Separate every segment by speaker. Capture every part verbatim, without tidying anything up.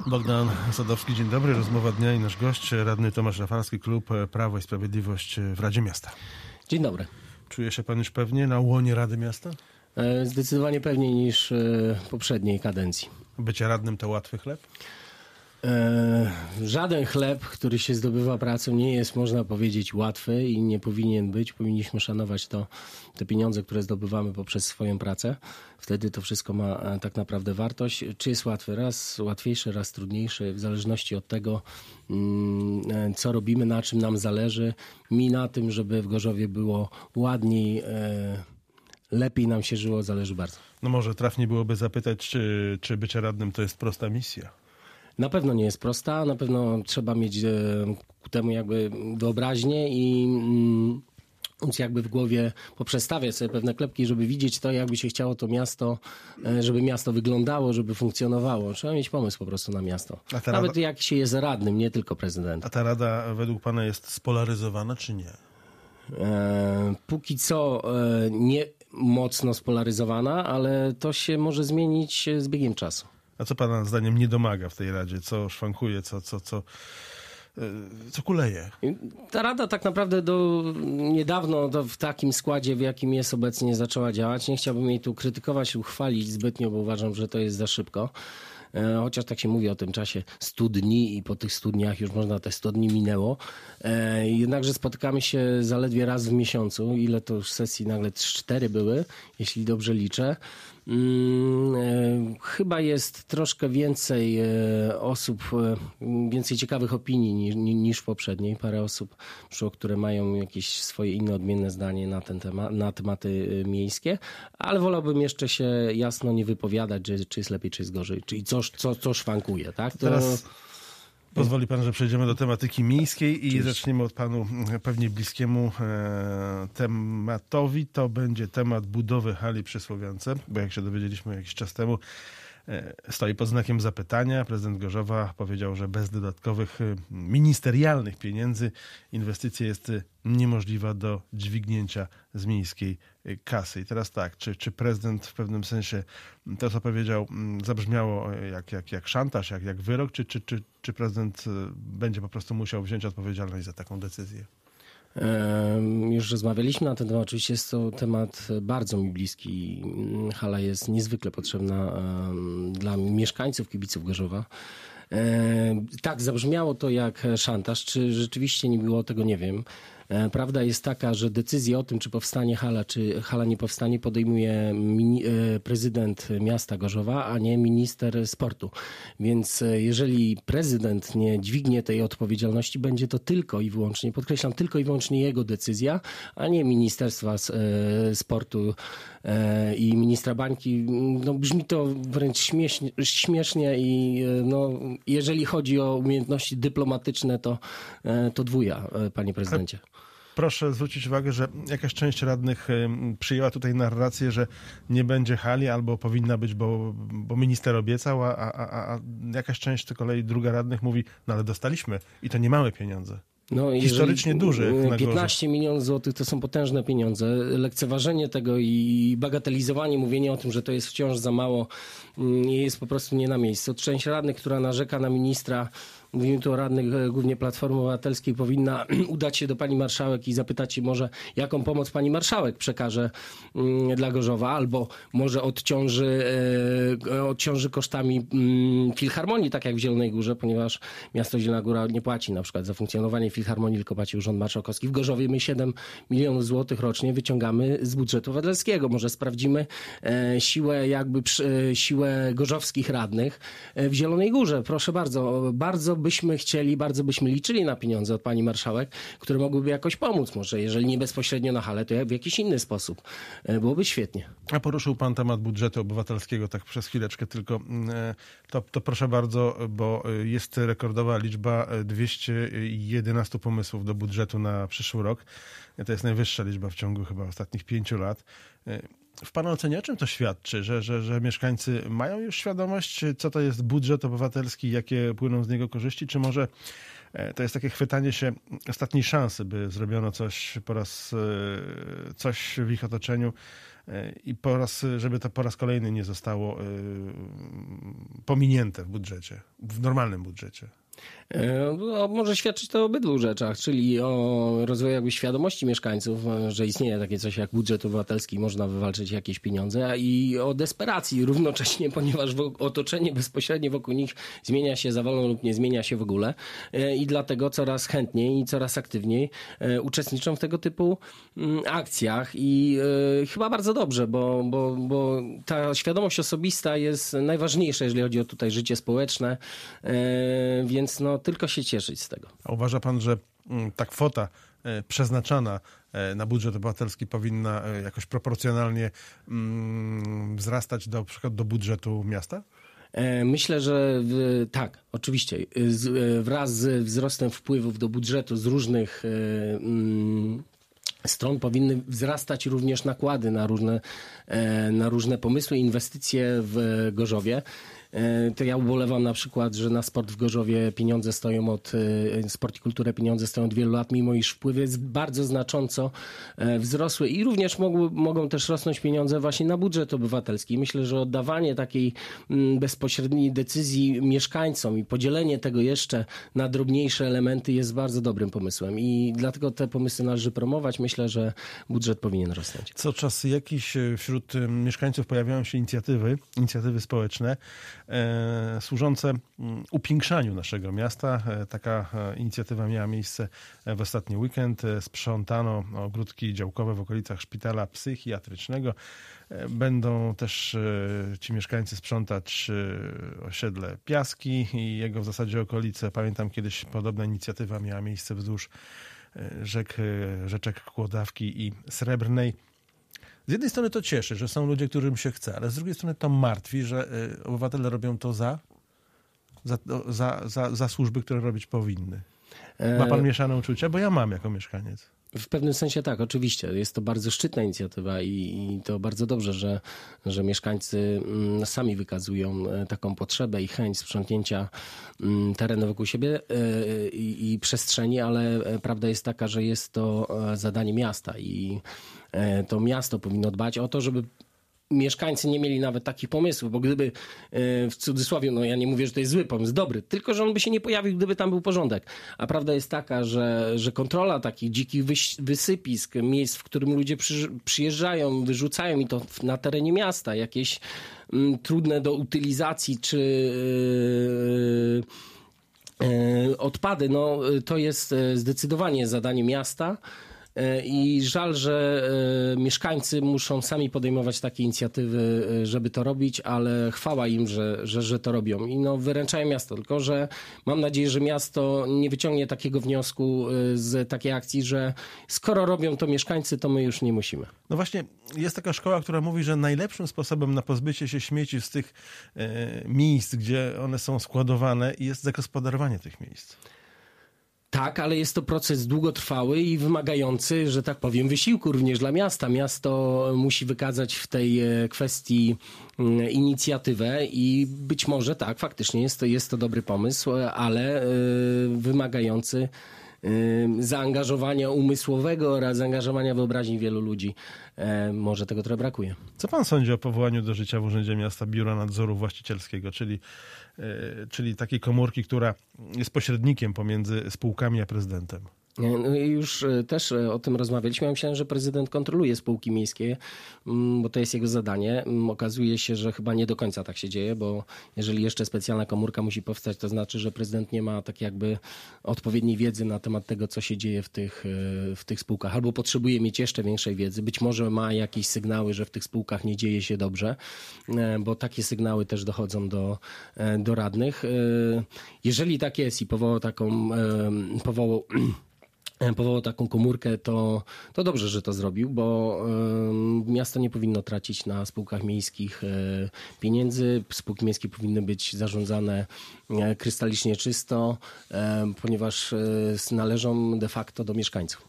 Speaker 1: Bogdan Sadowski, dzień dobry. Rozmowa dnia i nasz gość, radny Tomasz Rafalski, klub Prawo i Sprawiedliwość w Radzie Miasta.
Speaker 2: Dzień dobry.
Speaker 1: Czuje się pan już pewnie na łonie Rady Miasta?
Speaker 2: Zdecydowanie pewniej niż w poprzedniej kadencji.
Speaker 1: Bycie radnym to łatwy chleb?
Speaker 2: Żaden chleb, który się zdobywa pracą, nie jest, można powiedzieć, łatwy i nie powinien być. Powinniśmy szanować to, te pieniądze, które zdobywamy poprzez swoją pracę. Wtedy to wszystko ma tak naprawdę wartość. Czy jest łatwy? Raz łatwiejszy, raz trudniejszy, w zależności od tego, co robimy, na czym nam zależy. Mi na tym, żeby w Gorzowie było ładniej, lepiej nam się żyło, zależy bardzo.
Speaker 1: No może trafnie byłoby zapytać, czy, czy bycie radnym to jest prosta misja?
Speaker 2: Na pewno nie jest prosta, na pewno trzeba mieć ku temu jakby wyobraźnię i móc jakby w głowie poprzestawiać sobie pewne klepki, żeby widzieć to, jakby się chciało to miasto, żeby miasto wyglądało, żeby funkcjonowało. Trzeba mieć pomysł po prostu na miasto. Nawet rada, jak się jest radnym, nie tylko prezydentem.
Speaker 1: A ta rada według pana jest spolaryzowana, czy nie?
Speaker 2: E, póki co e, nie mocno spolaryzowana, ale to się może zmienić z biegiem czasu.
Speaker 1: A co pana zdaniem nie domaga w tej Radzie? Co szwankuje, co, co, co, co kuleje?
Speaker 2: Ta Rada tak naprawdę do niedawno do, w takim składzie, w jakim jest obecnie, zaczęła działać. Nie chciałbym jej tu krytykować lub chwalić zbytnio, bo uważam, że to jest za szybko. Chociaż tak się mówi o tym czasie stu dni i po tych stu dniach już można te sto dni minęło. Jednakże spotykamy się zaledwie raz w miesiącu. Ile to już sesji? Nagle cztery były, jeśli dobrze liczę. Chyba jest troszkę więcej osób, więcej ciekawych opinii niż, niż w poprzedniej. Parę osób przyszło, które mają jakieś swoje inne, odmienne zdanie na ten temat, na tematy miejskie, ale wolałbym jeszcze się jasno nie wypowiadać, że, czy jest lepiej, czy jest gorzej, czyli co, co, co szwankuje, tak? To...
Speaker 1: Teraz pozwoli pan, że przejdziemy do tematyki miejskiej i Oczywiście. zaczniemy od panu pewnie bliskiemu e, tematowi. To będzie temat budowy hali przy Słowiance, bo jak się dowiedzieliśmy jakiś czas temu, e, stoi pod znakiem zapytania. Prezydent Gorzowa powiedział, że bez dodatkowych ministerialnych pieniędzy inwestycja jest niemożliwa do dźwignięcia z miejskiej kasy. I teraz tak, czy, czy prezydent w pewnym sensie to, co powiedział, zabrzmiało jak, jak, jak szantaż, jak, jak wyrok, czy, czy, czy, czy prezydent będzie po prostu musiał wziąć odpowiedzialność za taką decyzję?
Speaker 2: Już rozmawialiśmy na ten temat. Oczywiście jest to temat bardzo mi bliski. Hala jest niezwykle potrzebna dla mieszkańców, kibiców Gorzowa. Tak, zabrzmiało to jak szantaż. Czy rzeczywiście nie było tego, nie wiem. Prawda jest taka, że decyzję o tym, czy powstanie hala, czy hala nie powstanie, podejmuje mini, prezydent miasta Gorzowa, a nie minister sportu. Więc jeżeli prezydent nie dźwignie tej odpowiedzialności, będzie to tylko i wyłącznie, podkreślam, tylko i wyłącznie jego decyzja, a nie Ministerstwa Sportu i ministra Bańki. No, brzmi to wręcz śmiesznie, śmiesznie i no, jeżeli chodzi o umiejętności dyplomatyczne, to, to dwuja, panie prezydencie.
Speaker 1: Proszę zwrócić uwagę, że jakaś część radnych przyjęła tutaj narrację, że nie będzie hali albo powinna być, bo, bo minister obiecał, a, a, a jakaś część z kolei druga radnych mówi, no ale dostaliśmy i to nie małe pieniądze. No, historycznie duży.
Speaker 2: piętnaście milionów złotych to są potężne pieniądze. Lekceważenie tego i bagatelizowanie, mówienie o tym, że to jest wciąż za mało, jest po prostu nie na miejscu. Część radnych, która narzeka na ministra, mówimy tu o radnych głównie Platformy Obywatelskiej, powinna udać się do pani marszałek i zapytać się może, jaką pomoc pani marszałek przekaże dla Gorzowa, albo może odciąży, odciąży kosztami Filharmonii, tak jak w Zielonej Górze, ponieważ miasto Zielona Góra nie płaci na przykład za funkcjonowanie Filharmonii, tylko płaci Urząd Marszałkowski. W Gorzowie my siedem milionów złotych rocznie wyciągamy z budżetu obywatelskiego. Może sprawdzimy siłę jakby siłę gorzowskich radnych w Zielonej Górze. Proszę bardzo, bardzo byśmy chcieli, bardzo byśmy liczyli na pieniądze od pani marszałek, które mogłyby jakoś pomóc. Może jeżeli nie bezpośrednio na halę, to w jakiś inny sposób. Byłoby świetnie.
Speaker 1: A poruszył pan temat budżetu obywatelskiego tak przez chwileczkę tylko. To, to proszę bardzo, bo jest rekordowa liczba dwieście jedenaście pomysłów do budżetu na przyszły rok. To jest najwyższa liczba w ciągu chyba ostatnich pięciu lat. W pana ocenie o czym to świadczy? Że, że, że mieszkańcy mają już świadomość, co to jest budżet obywatelski, jakie płyną z niego korzyści, czy może to jest takie chwytanie się ostatniej szansy, by zrobiono coś po raz, coś w ich otoczeniu, i po raz, żeby to po raz kolejny nie zostało pominięte w budżecie, w normalnym budżecie.
Speaker 2: No, może świadczyć to o obydwu rzeczach, czyli o rozwoju jakby świadomości mieszkańców, że istnieje takie coś jak budżet obywatelski, można wywalczyć jakieś pieniądze, i o desperacji równocześnie, ponieważ otoczenie bezpośrednie wokół nich zmienia się za wolno lub nie zmienia się w ogóle, i dlatego coraz chętniej i coraz aktywniej uczestniczą w tego typu akcjach i chyba bardzo dobrze, bo, bo, bo ta świadomość osobista jest najważniejsza, jeżeli chodzi o tutaj życie społeczne, więc Więc no, tylko się cieszyć z tego.
Speaker 1: A uważa pan, że ta kwota przeznaczana na budżet obywatelski powinna jakoś proporcjonalnie wzrastać do, na przykład do budżetu miasta?
Speaker 2: Myślę, że w, tak, oczywiście. Z, wraz z wzrostem wpływów do budżetu z różnych mm, stron powinny wzrastać również nakłady na różne, na różne pomysły i inwestycje w Gorzowie. To ja ubolewam na przykład, że na sport w Gorzowie pieniądze stoją od, sport i kulturę pieniądze stoją od wielu lat, mimo iż wpływy bardzo znacząco wzrosły i również mogły, mogą też rosnąć pieniądze właśnie na budżet obywatelski. Myślę, że oddawanie takiej bezpośredniej decyzji mieszkańcom i podzielenie tego jeszcze na drobniejsze elementy jest bardzo dobrym pomysłem i dlatego te pomysły należy promować. Myślę, że budżet powinien rosnąć.
Speaker 1: Co czas jakiś wśród mieszkańców pojawiają się inicjatywy, inicjatywy społeczne, E, służące upiększaniu naszego miasta. E, taka e, inicjatywa miała miejsce w ostatni weekend. E, sprzątano ogródki działkowe w okolicach szpitala psychiatrycznego. E, będą też e, ci mieszkańcy sprzątać e, osiedle Piaski i jego w zasadzie okolice. Pamiętam, kiedyś podobna inicjatywa miała miejsce wzdłuż e, rzek, e, rzeczek Kłodawki i Srebrnej. Z jednej strony to cieszy, że są ludzie, którym się chce, ale z drugiej strony to martwi, że y, obywatele robią to za, za, za, za, za służby, które robić powinny. Ma pan mieszane uczucia? Bo ja mam jako mieszkaniec.
Speaker 2: W pewnym sensie tak, oczywiście. Jest to bardzo szczytna inicjatywa i, i to bardzo dobrze, że, że mieszkańcy mm, sami wykazują taką potrzebę i chęć sprzątnięcia mm, terenu wokół siebie y, i, i przestrzeni, ale prawda jest taka, że jest to zadanie miasta i y, to miasto powinno dbać o to, żeby mieszkańcy nie mieli nawet takich pomysłów, bo gdyby w cudzysłowie, no ja nie mówię, że to jest zły pomysł, dobry, tylko że on by się nie pojawił, gdyby tam był porządek. A prawda jest taka, że, że kontrola takich dzikich wysypisk, miejsc, w którym ludzie przy, przyjeżdżają, wyrzucają i to na terenie miasta, jakieś m, trudne do utylizacji czy yy, yy, odpady, no to jest zdecydowanie zadanie miasta. I żal, że mieszkańcy muszą sami podejmować takie inicjatywy, żeby to robić, ale chwała im, że, że, że to robią. I no, wyręczają miasto. Tylko że mam nadzieję, że miasto nie wyciągnie takiego wniosku z takiej akcji, że skoro robią to mieszkańcy, to my już nie musimy.
Speaker 1: No właśnie, jest taka szkoła, która mówi, że najlepszym sposobem na pozbycie się śmieci z tych e, miejsc, gdzie one są składowane, jest zagospodarowanie tych miejsc.
Speaker 2: Tak, ale jest to proces długotrwały i wymagający, że tak powiem, wysiłku również dla miasta. Miasto musi wykazać w tej kwestii inicjatywę i być może tak, faktycznie jest to, jest to dobry pomysł, ale wymagający zaangażowania umysłowego oraz zaangażowania wyobraźni wielu ludzi. Może tego trochę brakuje.
Speaker 1: Co pan sądzi o powołaniu do życia w Urzędzie Miasta Biura Nadzoru Właścicielskiego, czyli, czyli takiej komórki, która jest pośrednikiem pomiędzy spółkami a prezydentem?
Speaker 2: No już też o tym rozmawialiśmy. Ja myślałem, że prezydent kontroluje spółki miejskie, bo to jest jego zadanie. Okazuje się, że chyba nie do końca tak się dzieje, bo jeżeli jeszcze specjalna komórka musi powstać, to znaczy, że prezydent nie ma tak jakby odpowiedniej wiedzy na temat tego, co się dzieje w tych, w tych spółkach. Albo potrzebuje mieć jeszcze większej wiedzy. Być może ma jakieś sygnały, że w tych spółkach nie dzieje się dobrze, bo takie sygnały też dochodzą do, do radnych. Jeżeli tak jest i powołał taką powołał powołał taką komórkę, to, to dobrze, że to zrobił, bo y, miasto nie powinno tracić na spółkach miejskich y, pieniędzy. Spółki miejskie powinny być zarządzane y, krystalicznie czysto, y, ponieważ y, należą de facto do mieszkańców.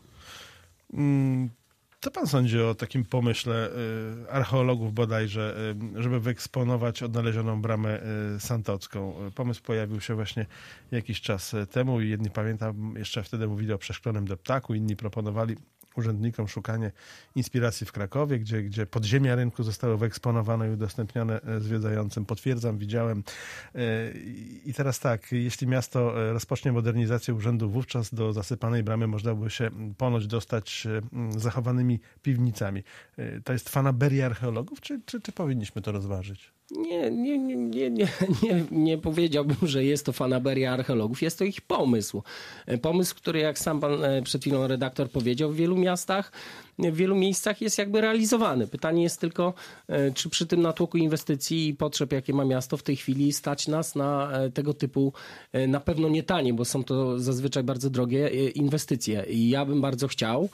Speaker 1: Mm. Co pan sądzi o takim pomyśle y, archeologów bodajże, y, żeby wyeksponować odnalezioną bramę y, Santocką? Pomysł pojawił się właśnie jakiś czas temu i jedni, pamiętam, jeszcze wtedy mówili o przeszklonym deptaku, inni proponowali urzędnikom szukanie inspiracji w Krakowie, gdzie, gdzie podziemia rynku zostały wyeksponowane i udostępniane zwiedzającym. Potwierdzam, widziałem. I teraz tak, jeśli miasto rozpocznie modernizację urzędu, wówczas do zasypanej bramy można by się ponoć dostać zachowanymi piwnicami. To jest fanaberia archeologów, czy, czy, czy powinniśmy to rozważyć?
Speaker 2: Nie, nie, nie, nie, nie, nie, nie powiedziałbym, że jest to fanaberia archeologów. Jest to ich pomysł. Pomysł, który, jak sam pan przed chwilą redaktor powiedział, w wielu miastach, w wielu miejscach jest jakby realizowany. Pytanie jest tylko, czy przy tym natłoku inwestycji i potrzeb, jakie ma miasto w tej chwili, stać nas na tego typu, na pewno nie tanie, bo są to zazwyczaj bardzo drogie inwestycje. I ja bym bardzo chciał,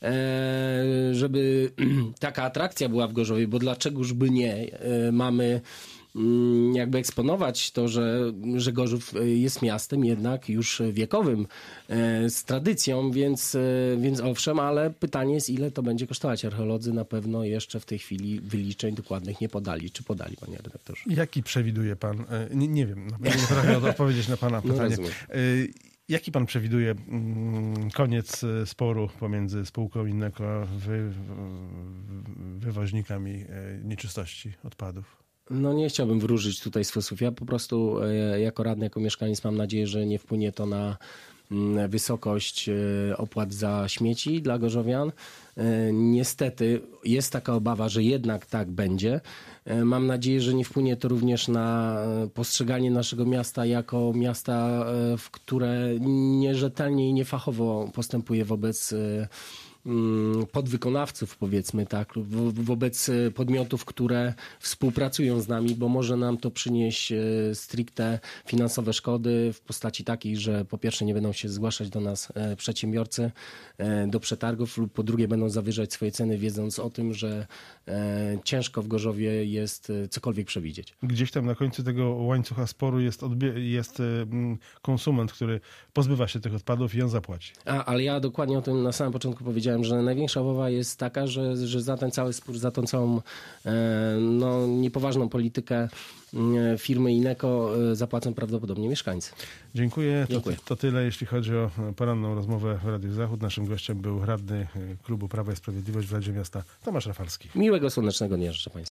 Speaker 2: żeby taka atrakcja była w Gorzowie, bo dlaczegoż by nie? Mamy jakby eksponować to, że, że Gorzów jest miastem jednak już wiekowym, z tradycją, więc, więc owszem, ale pytanie jest, ile to będzie kosztować. Archeolodzy na pewno jeszcze w tej chwili wyliczeń dokładnych nie podali. Czy podali, panie redaktorze?
Speaker 1: Jaki przewiduje pan, nie, nie wiem, nie potrafię odpowiedzieć na pana pytanie. No, jaki pan przewiduje koniec sporu pomiędzy spółką Innego a wy, wywoźnikami nieczystości odpadów?
Speaker 2: No nie chciałbym wróżyć tutaj z fusów. Ja po prostu jako radny, jako mieszkaniec mam nadzieję, że nie wpłynie to na wysokość opłat za śmieci dla gorzowian. Niestety jest taka obawa, że jednak tak będzie. Mam nadzieję, że nie wpłynie to również na postrzeganie naszego miasta jako miasta, w które nierzetelnie i niefachowo postępuje wobec podwykonawców, powiedzmy tak, wo- wobec podmiotów, które współpracują z nami, bo może nam to przynieść stricte finansowe szkody w postaci takiej, że po pierwsze nie będą się zgłaszać do nas przedsiębiorcy do przetargów lub po drugie będą zawyżać swoje ceny, wiedząc o tym, że ciężko w Gorzowie jest cokolwiek przewidzieć.
Speaker 1: Gdzieś tam na końcu tego łańcucha sporu jest, odbie- jest konsument, który pozbywa się tych odpadów i on zapłaci.
Speaker 2: A, ale ja dokładnie o tym na samym początku powiedziałem, że największa obawa jest taka, że, że za ten cały spór, za tą całą e, no, niepoważną politykę e, firmy Ineko e, zapłacą prawdopodobnie mieszkańcy.
Speaker 1: Dziękuję.
Speaker 2: Dziękuję.
Speaker 1: To, to tyle, jeśli chodzi o poranną rozmowę w Radiu Zachód. Naszym gościem był radny Klubu Prawa i Sprawiedliwość w Radzie Miasta Tomasz Rafalski.
Speaker 2: Miłego, słonecznego dnia życzę państwu.